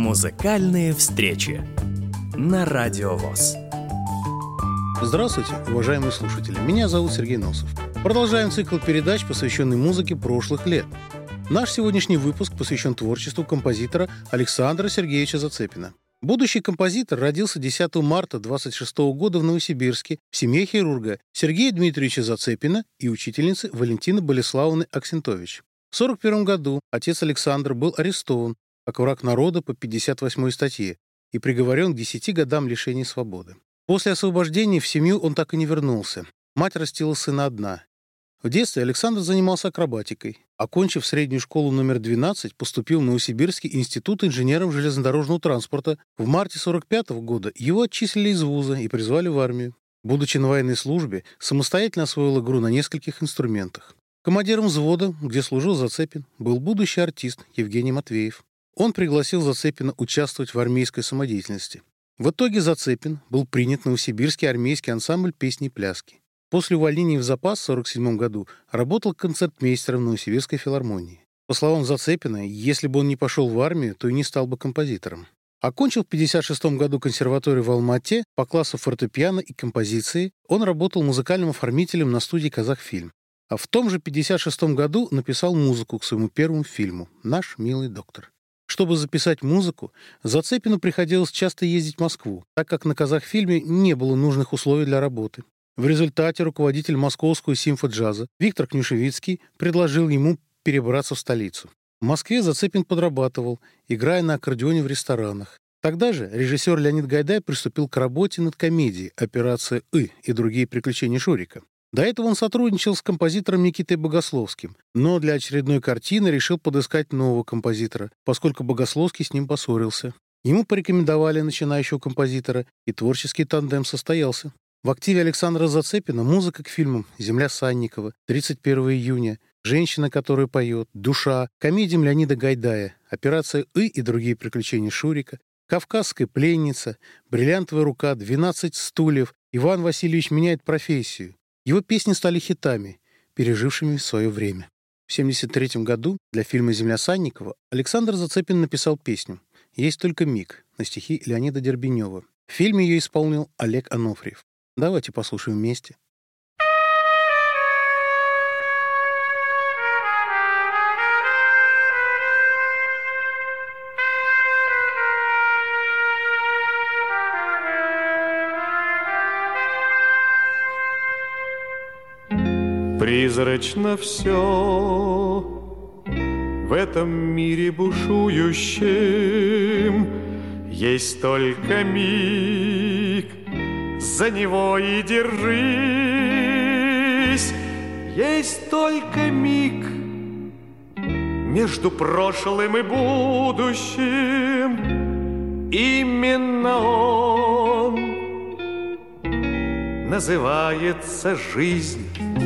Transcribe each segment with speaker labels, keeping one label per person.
Speaker 1: Музыкальные встречи на Радио ВОС.
Speaker 2: Здравствуйте, уважаемые слушатели. Меня зовут Сергей Носов. Продолжаем цикл передач, посвященный музыке прошлых лет. Наш сегодняшний выпуск посвящен творчеству композитора Александра Сергеевича Зацепина. Будущий композитор родился 10 марта 1926 года в Новосибирске в семье хирурга Сергея Дмитриевича Зацепина и учительницы Валентины Болеславовны Аксентович. В 1941 году отец Александра был арестован как враг народа по 58 статье и приговорен к 10 годам лишения свободы. После освобождения в семью он так и не вернулся. Мать растила сына одна. В детстве Александр занимался акробатикой. Окончив среднюю школу номер 12, поступил в Новосибирский институт инженеров железнодорожного транспорта. В марте 1945 года его отчислили из вуза и призвали в армию. Будучи на военной службе, самостоятельно освоил игру на нескольких инструментах. Командиром взвода, где служил Зацепин, был будущий артист Евгений Матвеев. Он пригласил Зацепина участвовать в армейской самодеятельности. В итоге Зацепин был принят в Новосибирский армейский ансамбль песни и пляски. После увольнения в запас в 1947 году работал концертмейстером Новосибирской филармонии. По словам Зацепина, если бы он не пошел в армию, то и не стал бы композитором. Окончил в 1956 году консерваторию в Алма-Ате по классу фортепиано и композиции. Он работал музыкальным оформителем на студии «Казахфильм». А в том же 1956 году написал музыку к своему первому фильму «Наш милый доктор». Чтобы записать музыку, Зацепину приходилось часто ездить в Москву, так как на «Казахфильме» не было нужных условий для работы. В результате руководитель московского симфоджаза Виктор Кнюшевицкий предложил ему перебраться в столицу. В Москве Зацепин подрабатывал, играя на аккордеоне в ресторанах. Тогда же режиссер Леонид Гайдай приступил к работе над комедией «Операция И» и другие приключения Шурика. До этого он сотрудничал с композитором Никитой Богословским, но для очередной картины решил подыскать нового композитора, поскольку Богословский с ним поссорился. Ему порекомендовали начинающего композитора, и творческий тандем состоялся. В активе Александра Зацепина музыка к фильмам «Земля Санникова», «31 июня», «Женщина, которая поет», «Душа», комедиям Леонида Гайдая, «Операция И» и другие приключения Шурика, «Кавказская пленница», «Бриллиантовая рука», «12 стульев», «Иван Васильевич меняет профессию». Его песни стали хитами, пережившими свое время. В 1973 году для фильма «Земля Санникова» Александр Зацепин написал песню «Есть только миг» на стихи Леонида Дербенева. В фильме ее исполнил Олег Анофриев. Давайте послушаем вместе.
Speaker 3: Призрачно все в этом мире бушующем, есть только миг, за него и держись. Есть только миг между прошлым и будущим, именно он называется жизнь.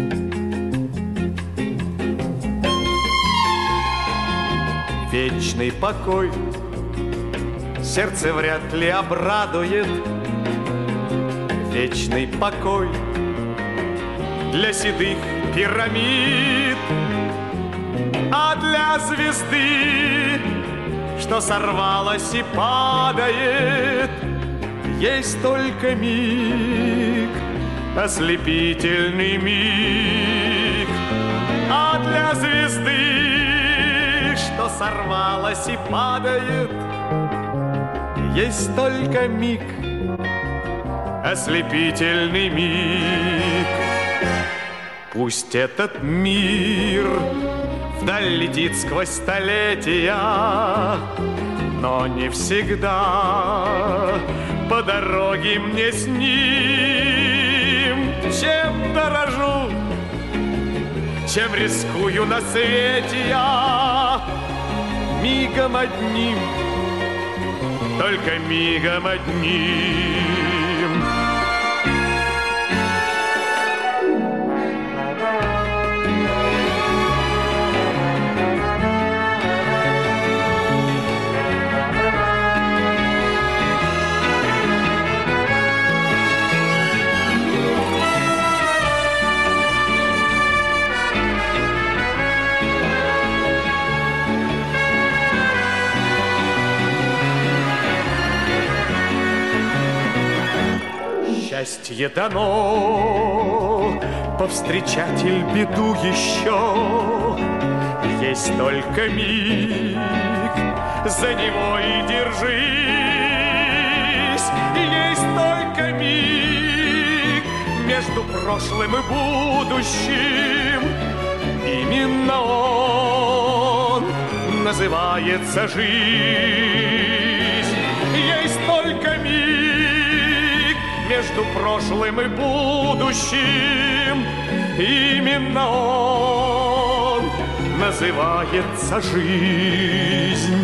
Speaker 3: Вечный покой сердце вряд ли обрадует. Вечный покой для седых пирамид, а для звезды, что сорвалась и падает, есть только миг, ослепительный миг, а для звезды, что сорвалась и падает, есть только миг, ослепительный миг. Пусть этот мир вдаль летит сквозь столетия, но не всегда по дороге мне с ним. Чем дорожу, чем рискую на свете я, мигом одним, только мигом одним. счастье дано, повстречатель беду еще. Есть только миг, за него и держись. Есть только миг между прошлым и будущим. Именно он называется жизнь. Есть только миг между прошлым и будущим. Именно он называется жизнь.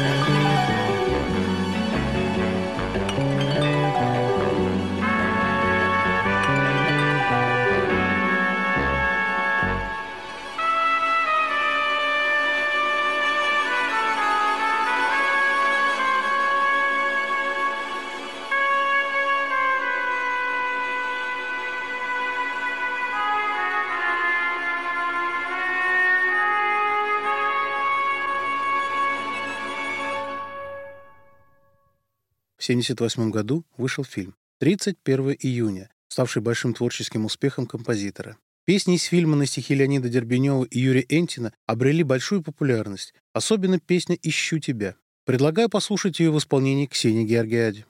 Speaker 2: В 1978 году вышел фильм «31 июня», ставший большим творческим успехом композитора. Песни из фильма на стихи Леонида Дербенева и Юрия Энтина обрели большую популярность, особенно песня «Ищу тебя». Предлагаю послушать ее в исполнении Ксении Георгиади.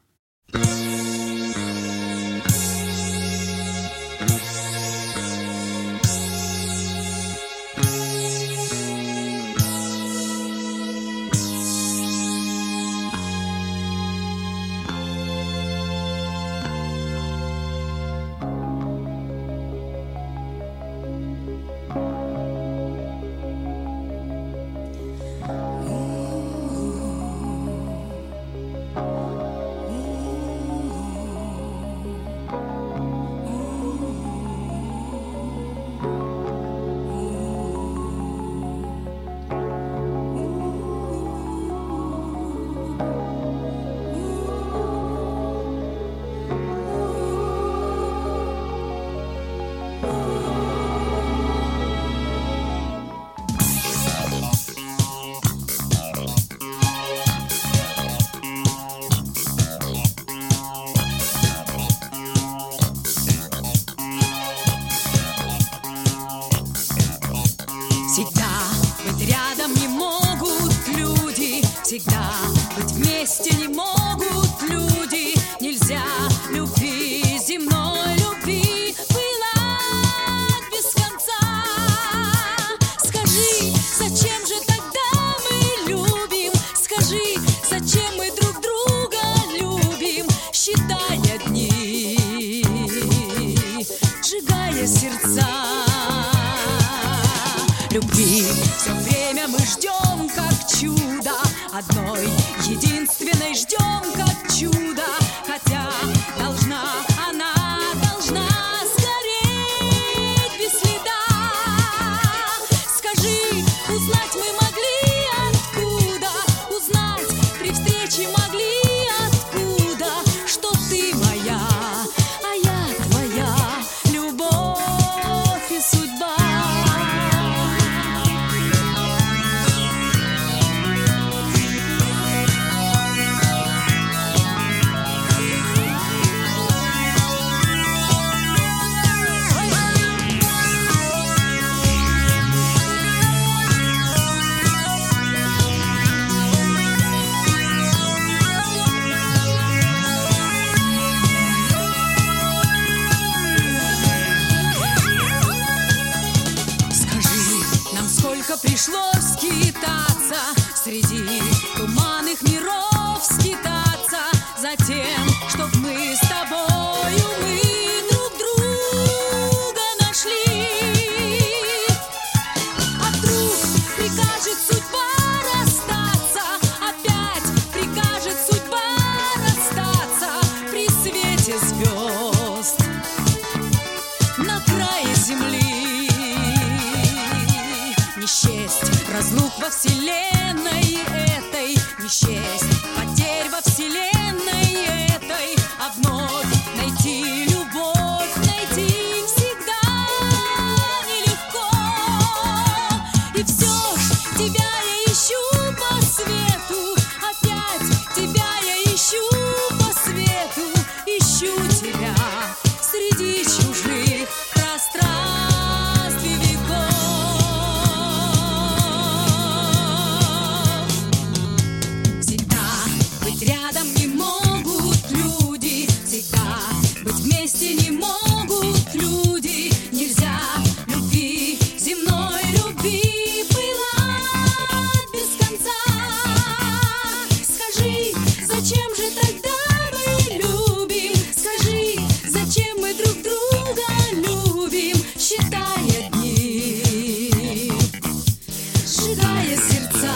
Speaker 4: Всегда быть вместе не могут люди. Нельзя любви, земной любви, пылать без конца. Скажи, зачем же тогда мы любим? Скажи, зачем мы друг друга любим? Считая дни, сжигая сердца. Любви все время мы ждем, как чудо. Одной единственной ждем, как чудо. Хотя она должна сгореть без следа. Скажи, узнать мы могли откуда? Узнать при встрече могли откуда? Что ты моя, а я твоя, любовь и судьба. Пришлось скитаться среди туманных миров, скитаться за тем, чтоб мы с тобою, мы друг друга нашли. А вдруг прикажет судьба расстаться, опять прикажет судьба расстаться при свете звезд на крае земли. Не счесть разлук во вселенной этой, не счесть потерь во вселенной этой, а вновь найти любовь, найти всегда нелегко. И все ж тебя я ищу по свету, опять тебя я ищу по свету, ищу тебя. разбивая сердца.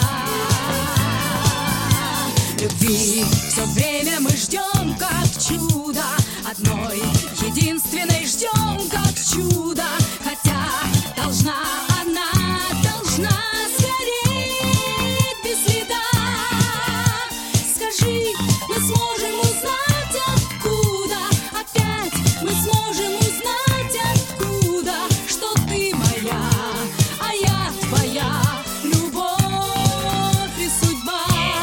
Speaker 4: Любви все время мы ждем, как чудо, одной единственной ждем, как чудо, хотя должна сгореть без следа. Скажи, мы сможем узнать откуда, опять мы сможем узнать откуда, что ты моя, а я твоя, любовь и судьба.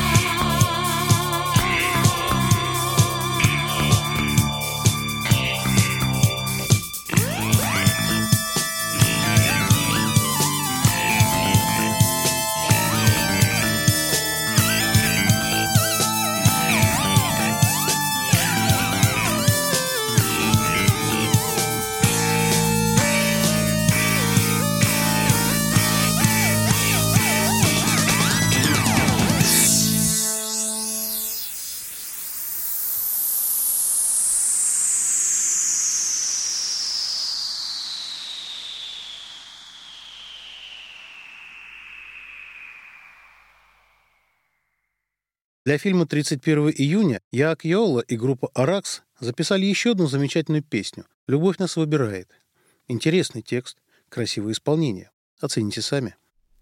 Speaker 2: Для фильма «31 июня» Яак Йола и группа «Аракс» записали еще одну замечательную песню «Любовь нас выбирает». Интересный текст, красивое исполнение. Оцените сами.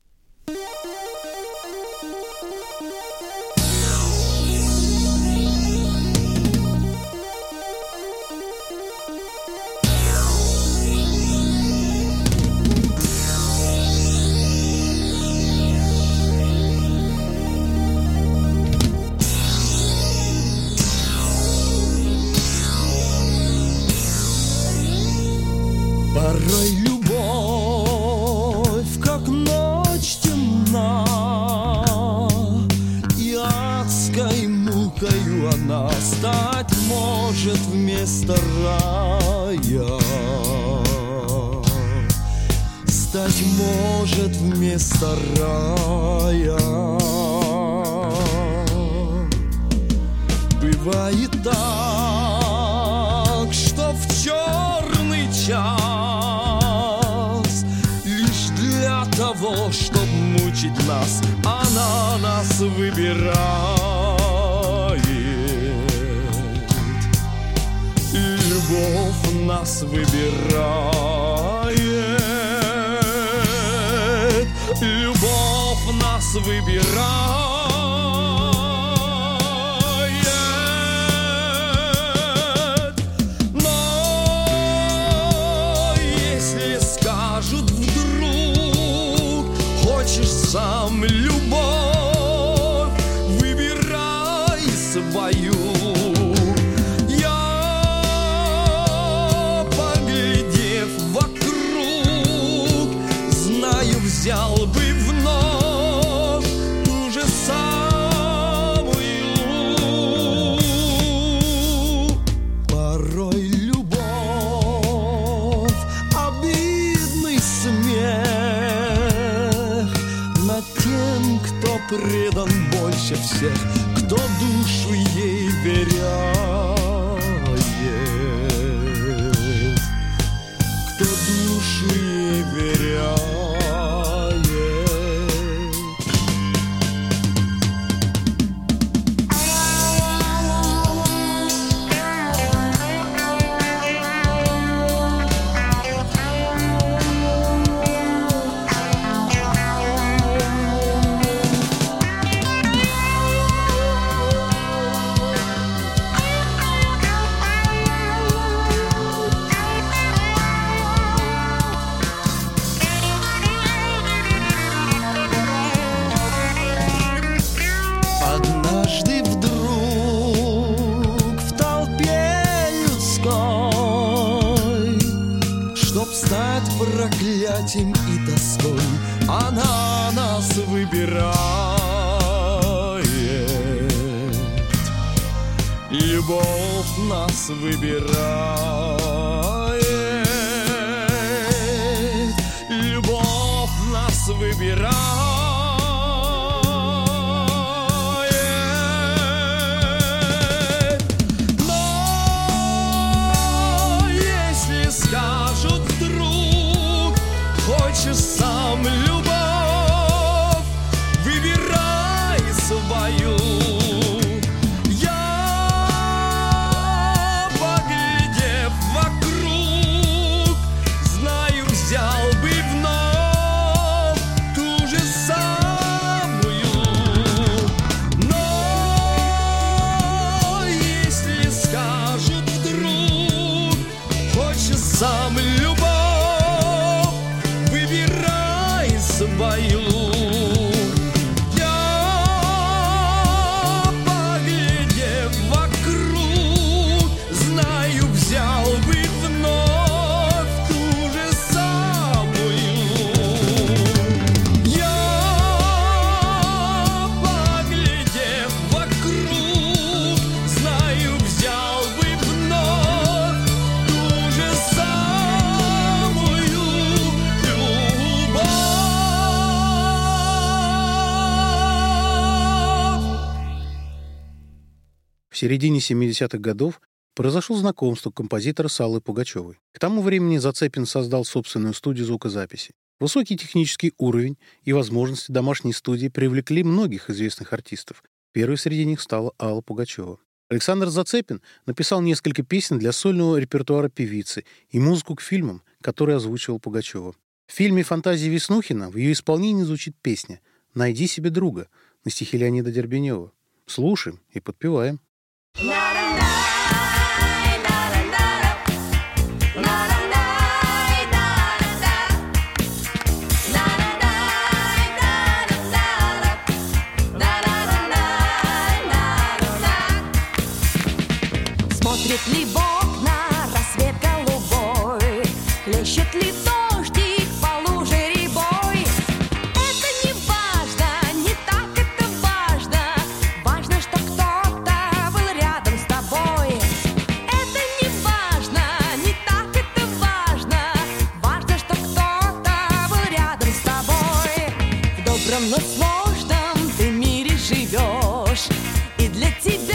Speaker 5: Порой любовь, как ночь темна, и адской мукою она стать может вместо рая. Стать может вместо рая. Бывает так, что в черный час лишь для того, чтоб мучить нас, она нас выбирает. Любовь нас выбирает. Любовь нас выбирает. Сам любовь, выбирай свою. Я, поглядев вокруг, знаю, взял бы вновь ту же самую. Порой любовь, обидный смех тем, кто предан больше всех, кто душу ей веряет, кто душу ей веряет. Проклятием и тоской она нас выбирает. Любовь нас выбирает. Любовь нас выбирает. Но если скажут вдруг, хочешь сам любовь,
Speaker 2: середине 70-х годов произошло знакомство композитора с Аллой Пугачевой. К тому времени Зацепин создал собственную студию звукозаписи. Высокий технический уровень и возможности домашней студии привлекли многих известных артистов. Первой среди них стала Алла Пугачева. Александр Зацепин написал несколько песен для сольного репертуара певицы и музыку к фильмам, которые озвучивал Пугачева. В фильме «Фантазия Веснухина» в ее исполнении звучит песня «Найди себе друга» на стихи Леонида Дербенева. Слушаем и подпеваем.
Speaker 4: Смотрит ли в окна рассвет голубой, хлещет ли дождик по луже рябой? Это не важно, не так это важно. Важно, что кто-то был рядом с тобой. Это не важно, не так это важно. Важно, что кто-то был рядом с тобой. В добром, но сложном ты мире живешь, и для тебя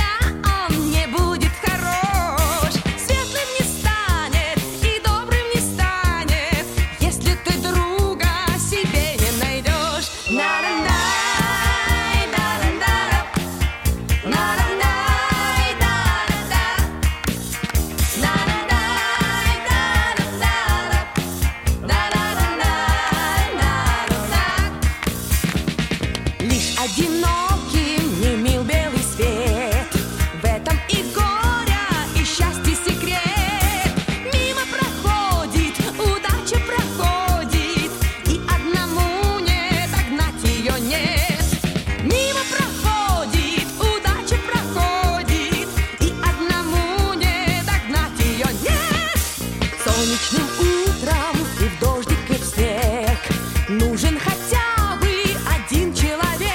Speaker 4: одиноким не мил белый свет. В этом и горя, и счастье секрет. Мимо проходит, удача проходит, и одному не догнать ее нет. Мимо проходит, удача проходит, и одному не догнать ее нет. Солнечным утром и в дождик, и в снег нужен хотя бы один человек.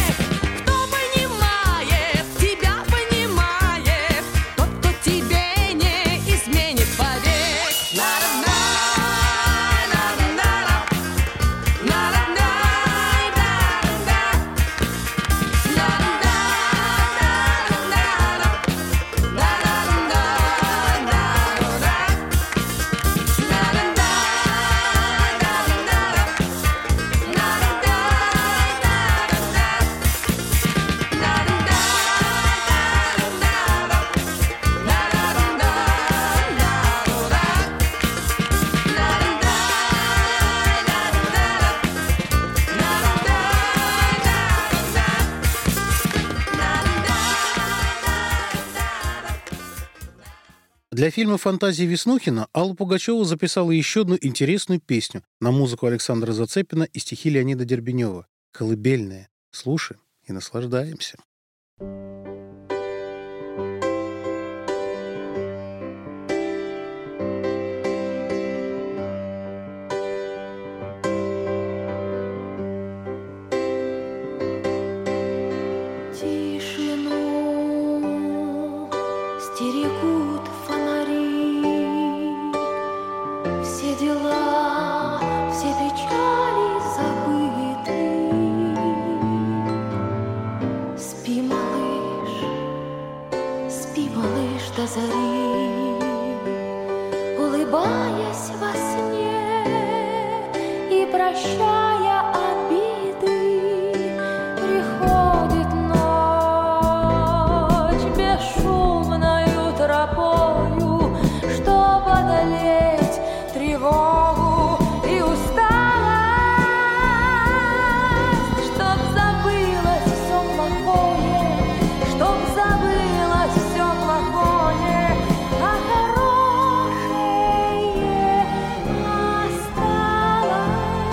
Speaker 2: Для фильма «Фантазия Веснухина» Алла Пугачева записала еще одну интересную песню на музыку Александра Зацепина и стихи Леонида Дербенева «Колыбельная». Слушаем и наслаждаемся.
Speaker 6: Тишину стерегут фонари, все дела, все печали забыты. Спи, малыш, до зари, улыбаясь во сне и прощая обиды. Приходит ночь бесшумною тропою, чтоб одолеть тревогу и усталость, чтоб забылось все плохое, чтоб забылось все плохое, а хорошее осталось.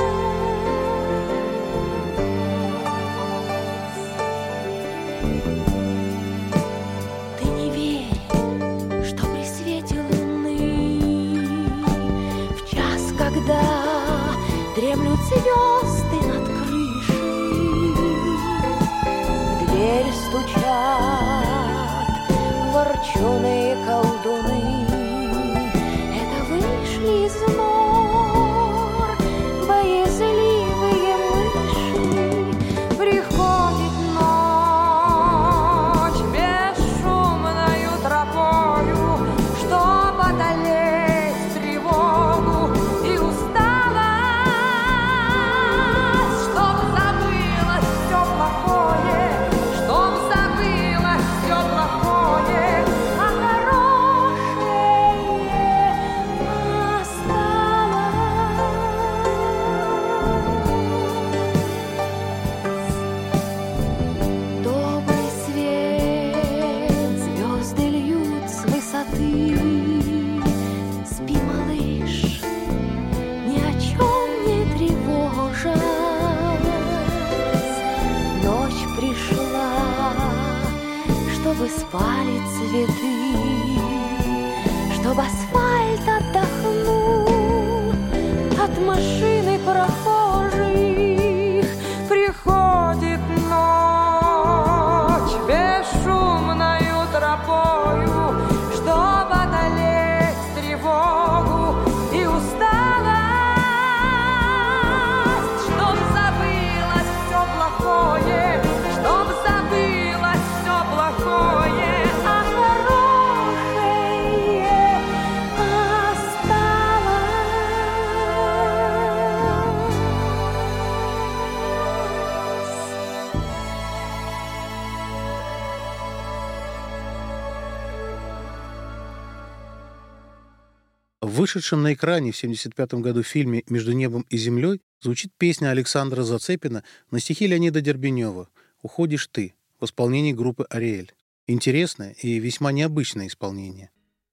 Speaker 6: Ты не верь, что при свете луны, в час, когда дремлют звезды над крышей, в дверь стучат ворчуные колдуны. Это вышли из нор боязливые мыши. Приходит ночь бесшумно чтобы спали цветы, чтоб асфальт отдохнул от машины прохожих. Приходит ночь бесшумною тропою, чтоб одолеть тревогу и усталость, чтоб забылось все плохое, чтоб забылось все плохое, а хорошее
Speaker 2: В вышедшем на экране в 1975 году фильме «Между небом и землей» звучит песня Александра Зацепина на стихи Леонида Дербенева «Уходишь ты» в исполнении группы «Ариэль». Интересное и весьма необычное исполнение.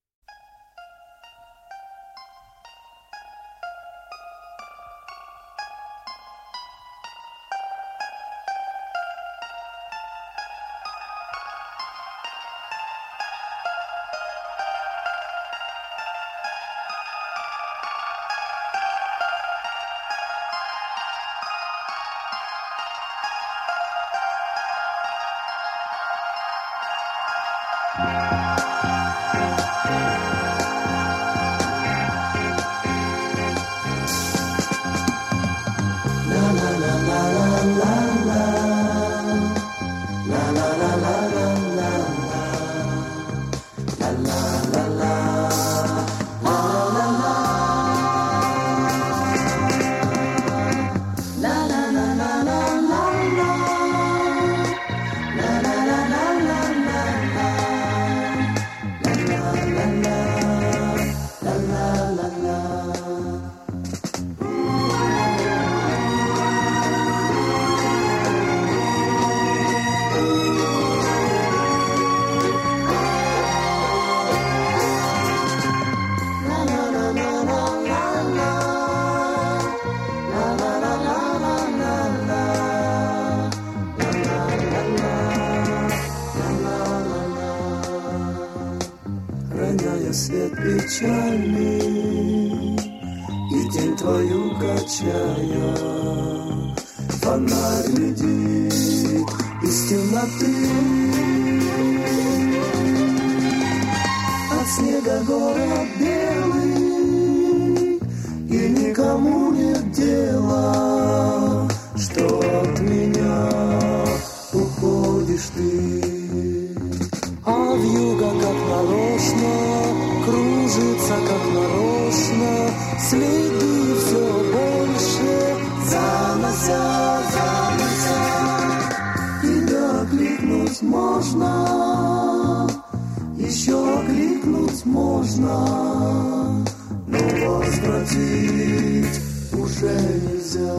Speaker 5: Свет печальный и тень твою качая, фонарь глядит из темноты. От снега город белый, и никому нет дела, что от меня уходишь ты. А вьюга как нарочно кружится, как нарочно, следы все больше занося. Тебя кликнуть можно, еще кликнуть можно, но возвратить уже нельзя.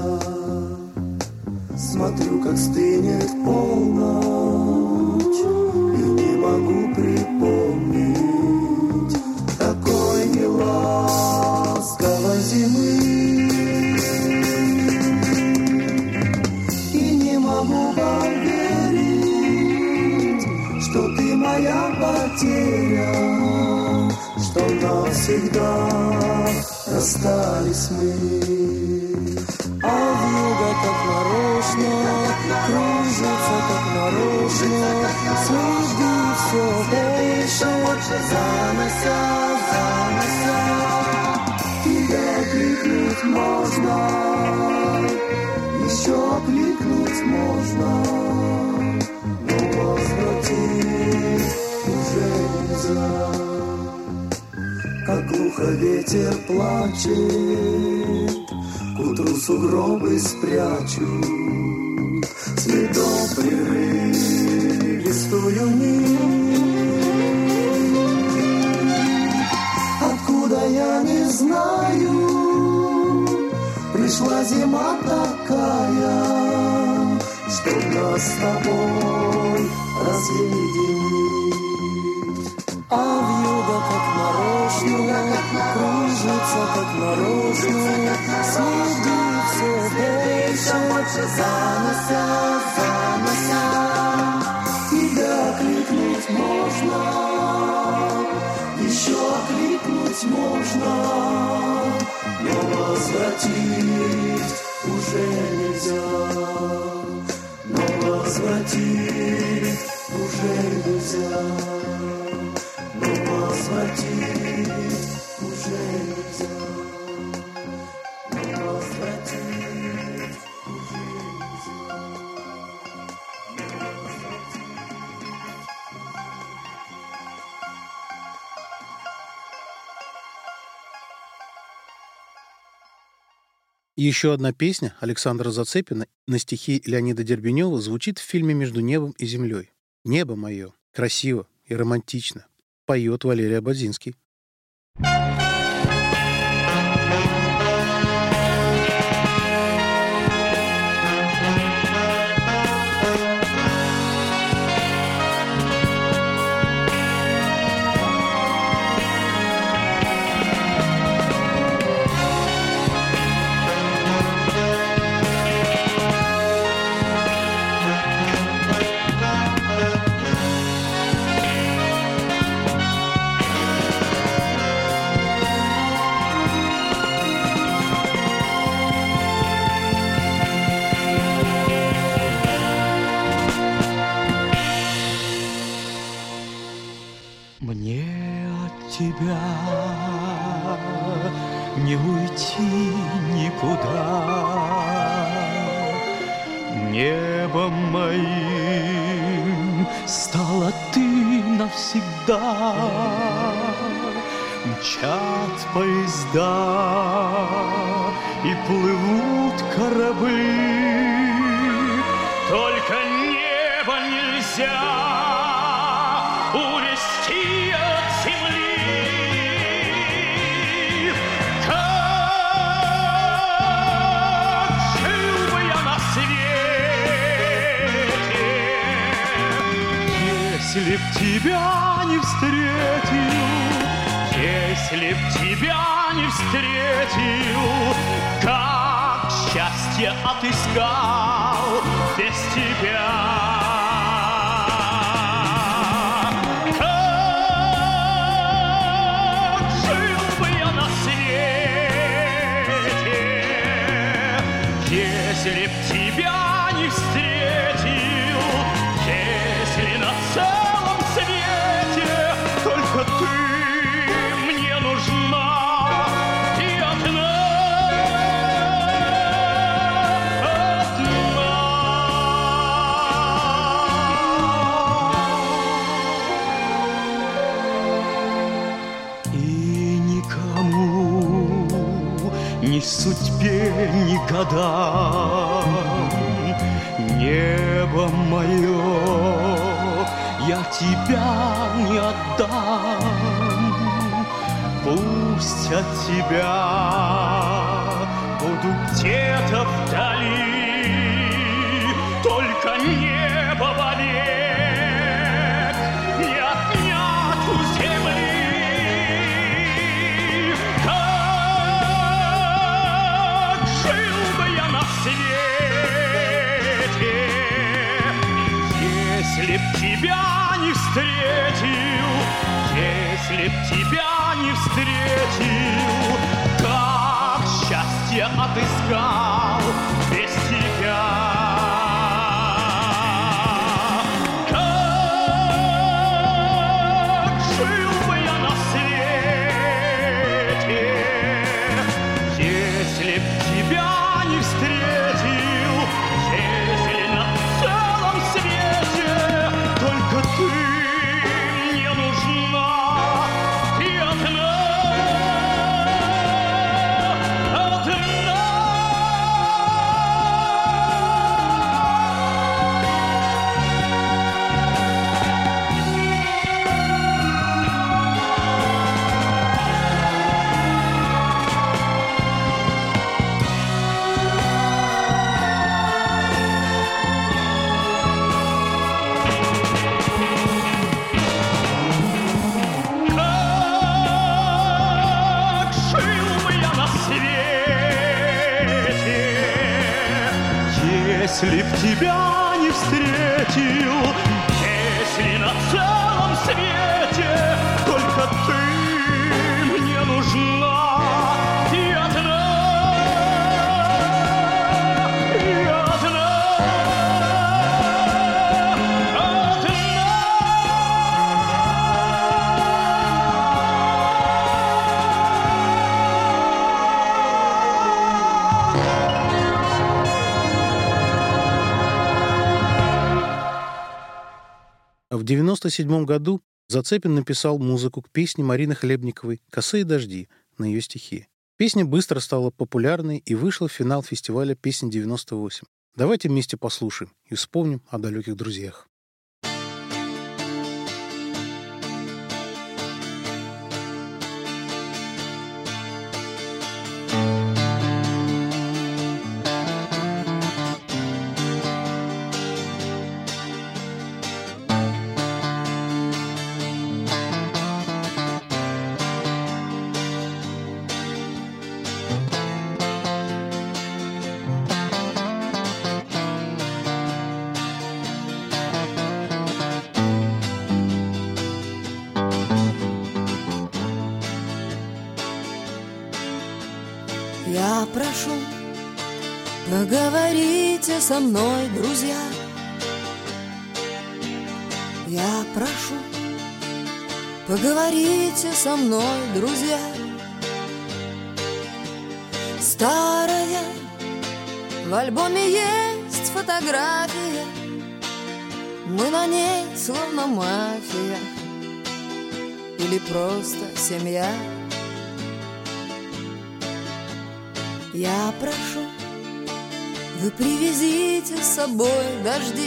Speaker 5: Смотрю, как стынет полночь, и не могу припомнить такой неласковой зимы. И не могу поверить, что ты моя потеря, что навсегда расстались мы. А вьюга как нарочно кружится, как нарочно, следы все больше занося. Тебя кликнуть можно, еще кликнуть можно, но возвратить уже нельзя. Как глухо ветер плачет, к утру сугробы спрячут, следом прерывистую нить. Откуда я не знаю, пришла зима такая, что нас с тобой разъединить. А вьюга как нарочно кружится, как нарочно, следы все больше занося. Тебя кликнуть
Speaker 7: возвратить уже нельзя, но возвратить уже нельзя, но возвратить уже нельзя.
Speaker 2: Еще одна песня Александра Зацепина на стихи Леонида Дербенева звучит в фильме «Между небом и землей». «Небо мое» красиво и романтично. Поет Валерий Ободзинский.
Speaker 5: Мне от тебя не уйти никуда, небом моим стала ты навсегда. Мчат поезда и плывут корабли, только небо нельзя увести от земли. Как жил бы я на свете, если б тебя не встретил, если б тебя не встретил, как счастье отыскал без тебя. Если б тебя не встретил, если на целом свете только ты мне нужна и одна, одна. И никому, ни судьбе, ни годам, небо мое, я тебя не отдам. Пусть от тебя буду где-то вдали, только небо вовек не отнять у земли. Если б тебя не встретил, если б тебя не встретил, как счастье отыскал без тебя. Как жил бы я на свете, если б тебя не встретил, если на целом свете только ты мне нужна и одна, одна. Если б тебя не встретил, если на целом свете только ты мне нужна и одна, и одна.
Speaker 2: В 1997 году Зацепин написал музыку к песне Марины Хлебниковой «Косые дожди» на ее стихи. Песня быстро стала популярной и вышла в финал фестиваля «Песни 98». Давайте вместе послушаем и вспомним о далеких друзьях.
Speaker 4: Я прошу, поговорите со мной, друзья. Я прошу, поговорите со мной, друзья. Старая, в альбоме есть фотография. Мы на ней словно мафия или просто семья. Я прошу, вы привезите с собой дожди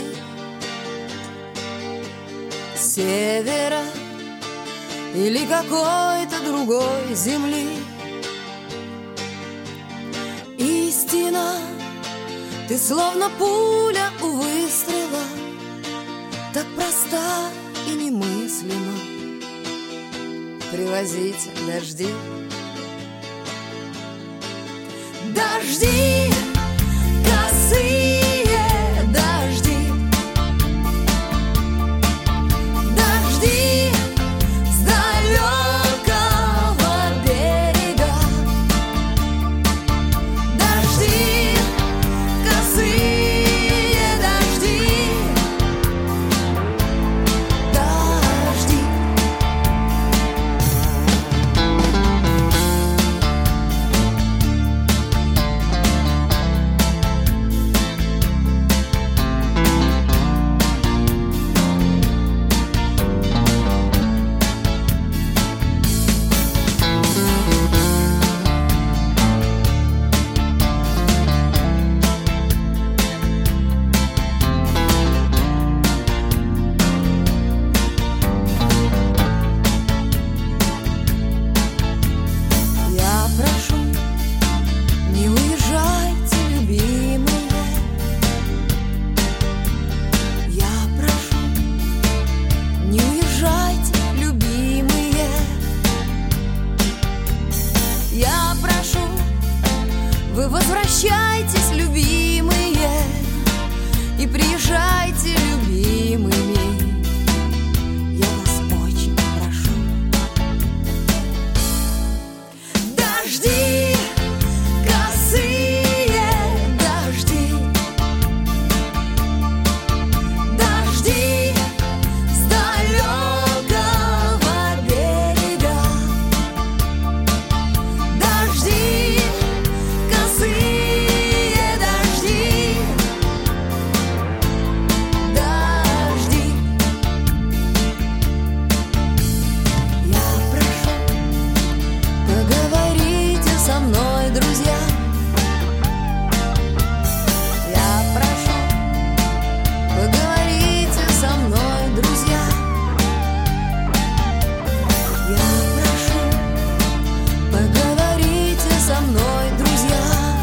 Speaker 4: с севера или какой-то другой земли. Истина, ты словно пуля у выстрела, так проста и немыслима. Привозите дожди. Дожди, косые дожди, дожди с далекого берега, дожди, косые дожди, дожди. Я прошу, не уезжайте, любимые. Я прошу, не уезжайте, любимые. Я прошу, вы возвращайтесь, любимые, и приезжайте, любимыми. Я вас очень прошу. Дожди, косые дожди, дожди с далекого берега, дожди, косые дожди, дожди. Я прошу, поговорите со мной, друзья. Я прошу, поговорите со мной, друзья. Я прошу, поговорите со мной, друзья.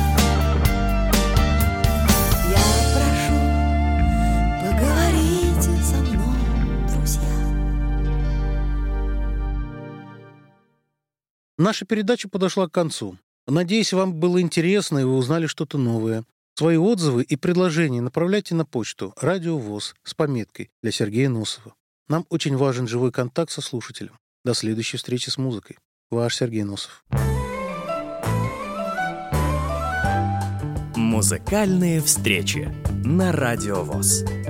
Speaker 4: Я прошу, поговорите со мной, друзья.
Speaker 2: Наша передача подошла к концу. Надеюсь, вам было интересно и вы узнали что-то новое. Свои отзывы и предложения направляйте на почту «Радио ВОС» с пометкой для Сергея Носова. Нам очень важен живой контакт со слушателем. До следующей встречи с музыкой. Ваш Сергей Носов.
Speaker 1: Музыкальные встречи на Радио ВОС.